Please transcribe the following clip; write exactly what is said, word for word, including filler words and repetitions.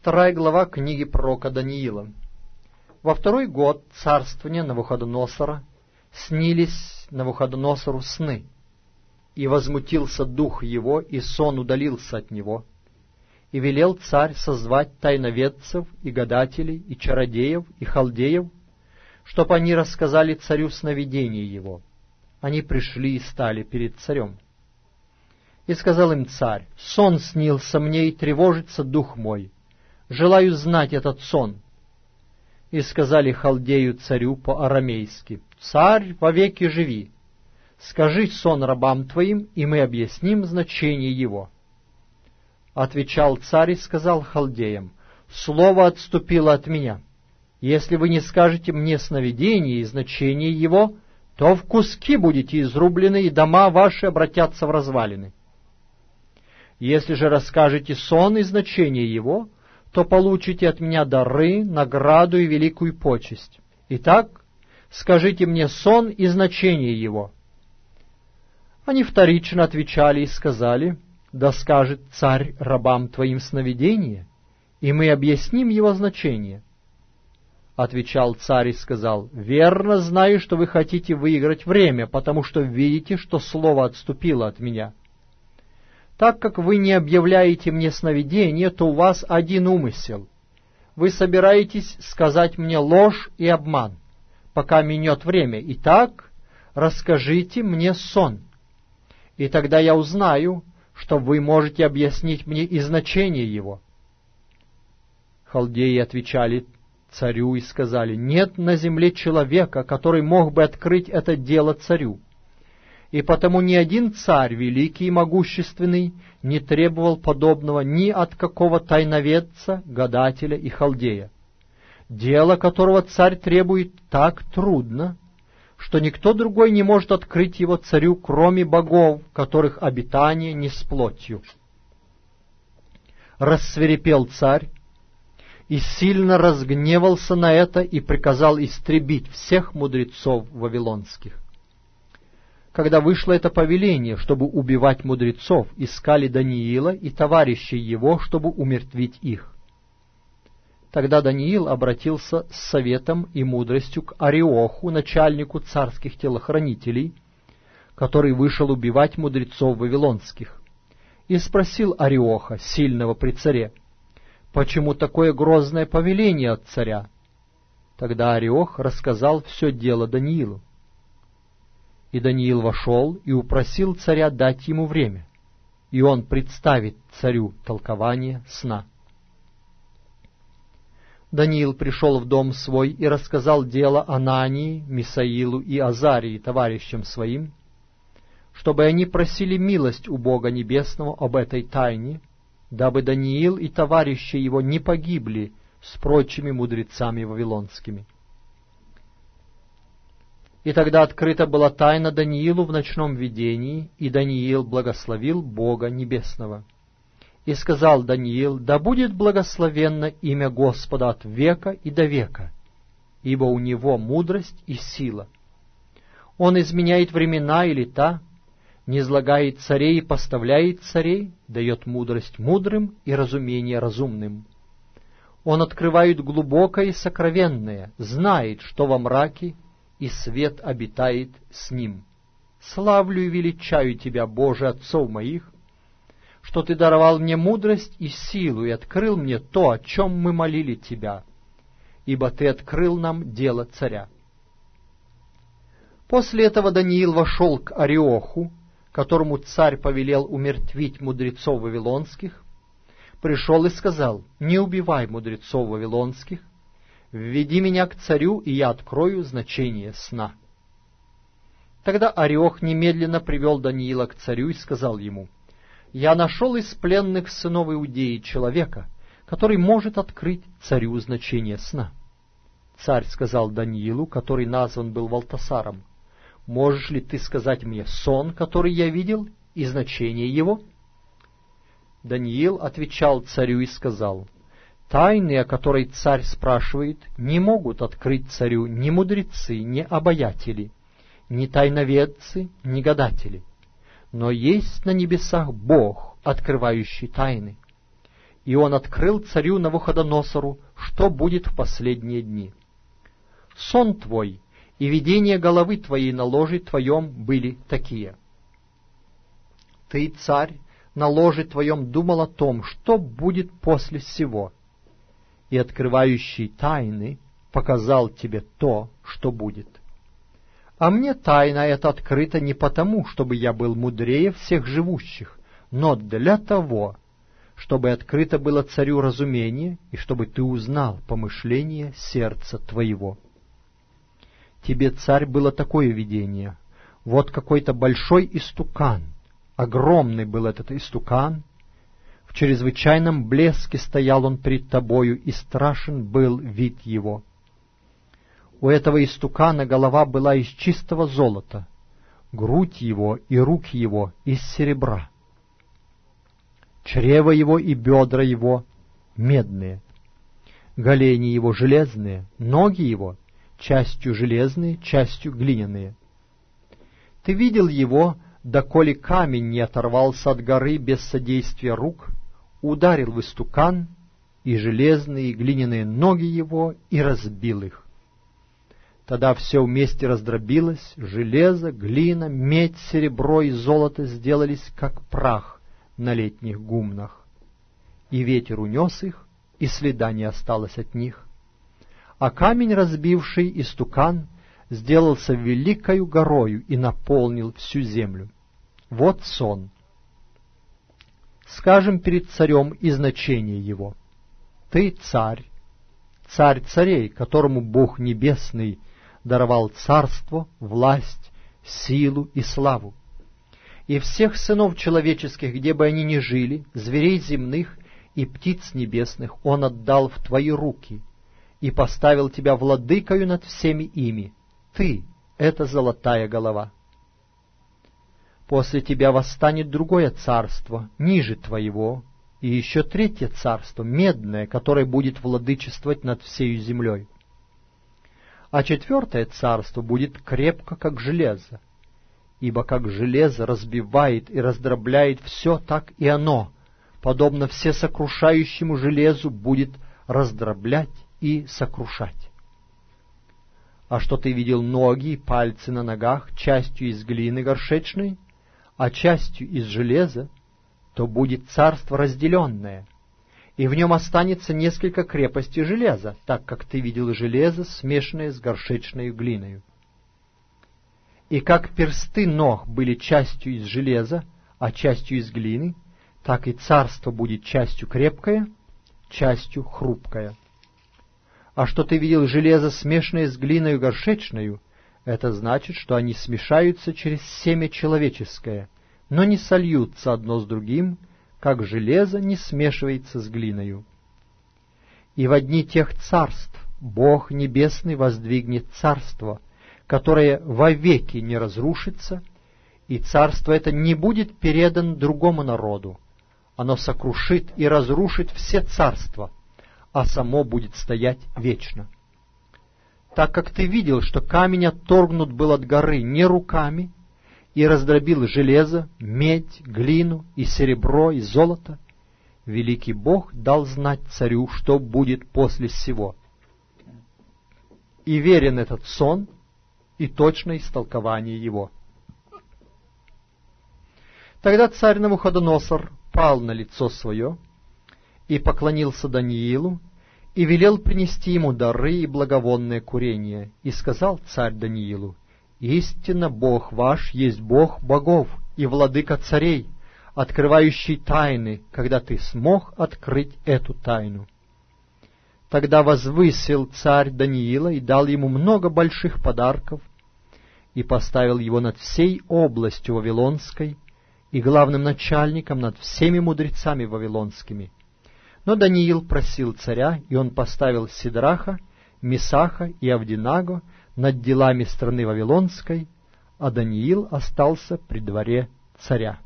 Вторая глава книги пророка Даниила. Во второй год царствования Навуходоносора снились Навуходоносору сны, и возмутился дух его, и сон удалился от него. И велел царь созвать тайноведцев, и гадателей, и чародеев, и халдеев, чтоб они рассказали царю сновидение его. Они пришли и стали перед царем. И сказал им царь: «Сон снился мне, и тревожится дух мой. Желаю знать этот сон». И сказали халдею царю по-арамейски: «Царь, вовеки живи! Скажи сон рабам твоим, и мы объясним значение его». Отвечал царь и сказал халдеям: «Слово отступило от меня. Если вы не скажете мне сновидение и значение его, то в куски будете изрублены, и дома ваши обратятся в развалины. Если же расскажете сон и значение его, то получите от меня дары, награду и великую почесть. Итак, скажите мне сон и значение его». Они вторично отвечали и сказали: «Да скажет царь рабам твоим сновидение, и мы объясним его значение». Отвечал царь и сказал: «Верно знаю, что вы хотите выиграть время, потому что видите, что слово отступило от меня. Так как вы не объявляете мне сновидение, то у вас один умысел. Вы собираетесь сказать мне ложь и обман, пока минет время. Итак, расскажите мне сон, и тогда я узнаю, что вы можете объяснить мне и значение его». Халдеи отвечали царю и сказали: «Нет на земле человека, который мог бы открыть это дело царю. И потому ни один царь, великий и могущественный, не требовал подобного ни от какого тайноведца, гадателя и халдея. Дело, которого царь требует, так трудно, что никто другой не может открыть его царю, кроме богов, которых обитание не с плотью». Рассвирепел царь и сильно разгневался на это, и приказал истребить всех мудрецов вавилонских. Когда вышло это повеление, чтобы убивать мудрецов, искали Даниила и товарищей его, чтобы умертвить их. Тогда Даниил обратился с советом и мудростью к Ариоху, начальнику царских телохранителей, который вышел убивать мудрецов вавилонских, и спросил Ариоха, сильного при царе: «Почему такое грозное повеление от царя?» Тогда Ариох рассказал все дело Даниилу. И Даниил вошел и упросил царя дать ему время, и он представит царю толкование сна. Даниил пришел в дом свой и рассказал дело Анании, Мисаилу и Азарии, товарищам своим, чтобы они просили милость у Бога Небесного об этой тайне, дабы Даниил и товарищи его не погибли с прочими мудрецами вавилонскими. И тогда открыта была тайна Даниилу в ночном видении, и Даниил благословил Бога Небесного. И сказал Даниил: «Да будет благословенно имя Господа от века и до века, ибо у Него мудрость и сила. Он изменяет времена и лета, низлагает царей и поставляет царей, дает мудрость мудрым и разумение разумным. Он открывает глубокое и сокровенное, знает, что во мраке, и свет обитает с ним. Славлю и величаю Тебя, Боже, отцов моих, что Ты даровал мне мудрость и силу и открыл мне то, о чем мы молили Тебя, ибо Ты открыл нам дело царя». После этого Даниил вошел к Ариоху, которому царь повелел умертвить мудрецов вавилонских, пришел и сказал: «Не убивай мудрецов вавилонских, введи меня к царю, и я открою значение сна». Тогда Ариох немедленно привел Даниила к царю и сказал ему: «Я нашел из пленных сынов Иудеи человека, который может открыть царю значение сна». Царь сказал Даниилу, который назван был Валтасаром: «Можешь ли ты сказать мне сон, который я видел, и значение его?» Даниил отвечал царю и сказал: «Тайны, о которой царь спрашивает, не могут открыть царю ни мудрецы, ни обаятели, ни тайноведцы, ни гадатели. Но есть на небесах Бог, открывающий тайны. и он открыл царю Навуходоносору, что будет в последние дни. Сон твой и видение головы твоей на ложе твоем были такие. Ты, царь, на ложе твоем думал о том, что будет после сего, и открывающий тайны показал тебе то, что будет. А мне тайна эта открыта не потому, чтобы я был мудрее всех живущих, но для того, чтобы открыто было царю разумение, и чтобы ты узнал помышление сердца твоего. Тебе, царь, было такое видение. Вот какой-то большой истукан, огромный был этот истукан, в чрезвычайном блеске стоял он перед тобою, и страшен был вид его. У этого истукана голова была из чистого золота, грудь его и руки его из серебра, чрево его и бедра его медные, голени его железные, ноги его частью железные, частью глиняные. Ты видел его, доколе камень не оторвался от горы без содействия рук, ударил в истукан, и железные и глиняные ноги его, и разбил их. Тогда все вместе раздробилось, железо, глина, медь, серебро и золото сделались, как прах на летних гумнах. И ветер унес их, и следа не осталось от них. А камень, разбивший истукан, сделался великою горою и наполнил всю землю. Вот сон. Скажем перед царем и значение его. Ты царь, царь царей, которому Бог Небесный даровал царство, власть, силу и славу. И всех сынов человеческих, где бы они ни жили, зверей земных и птиц небесных, Он отдал в твои руки и поставил тебя владыкою над всеми ими. Ты — это золотая голова. После тебя восстанет другое царство, ниже твоего, и еще третье царство, медное, которое будет владычествовать над всею землей. А четвертое царство будет крепко, как железо, ибо как железо разбивает и раздробляет все, так и оно, подобно всесокрушающему железу, будет раздроблять и сокрушать. А что ты видел ноги и пальцы на ногах, частью из глины горшечной, а частью из железа, то будет царство разделенное, и в нем останется несколько крепостей железа, так как ты видел железо, смешанное с горшечной глиною. И как персты ног были частью из железа, а частью из глины, так и царство будет частью крепкое, частью хрупкое. А что ты видел железо, смешанное с глиною горшечною, это значит, что они смешаются через семя человеческое, но не сольются одно с другим, как железо не смешивается с глиною. И в дни тех царств Бог Небесный воздвигнет царство, которое вовеки не разрушится, и царство это не будет передано другому народу. Оно сокрушит и разрушит все царства, а само будет стоять вечно. Так как ты видел, что камень отторгнут был от горы не руками, и раздробил железо, медь, глину и серебро и золото, великий Бог дал знать царю, что будет после сего. И верен этот сон, и точное истолкование его. Тогда царь Навуходоносор пал на лицо свое и поклонился Даниилу, и велел принести ему дары и благовонное курение, и сказал царь Даниилу: «Истинно Бог ваш есть Бог богов и владыка царей, открывающий тайны, когда ты смог открыть эту тайну». Тогда возвысил царь Даниила и дал ему много больших подарков, и поставил его над всей областью Вавилонской и главным начальником над всеми мудрецами вавилонскими. Но Даниил просил царя, и он поставил Сидраха, Месаха и Авденаго над делами страны Вавилонской, а Даниил остался при дворе царя.